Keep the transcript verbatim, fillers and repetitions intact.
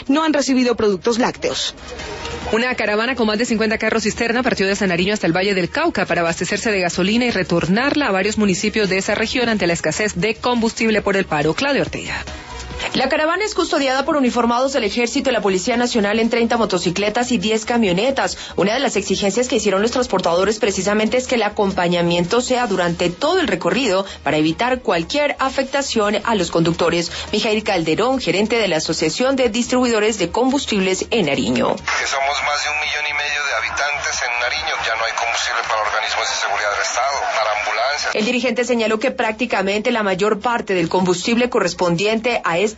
no han recibido productos lácteos. Una caravana con más de cincuenta carros cisterna partió de San Nariño hasta el Valle del Cauca para abastecerse de gasolina y retornarla a varios municipios de esa región ante la escasez de combustible por el paro. Claudia Ortega. La caravana es custodiada por uniformados del Ejército y la Policía Nacional en treinta motocicletas y diez camionetas. Una de las exigencias que hicieron los transportadores precisamente es que el acompañamiento sea durante todo el recorrido para evitar cualquier afectación a los conductores. Mijail Calderón, gerente de la Asociación de Distribuidores de Combustibles en Nariño. Que somos más de un millón y medio de habitantes en Nariño, ya no hay combustible para organismos de seguridad del Estado, para ambulancias. El dirigente señaló que prácticamente la mayor parte del combustible correspondiente a este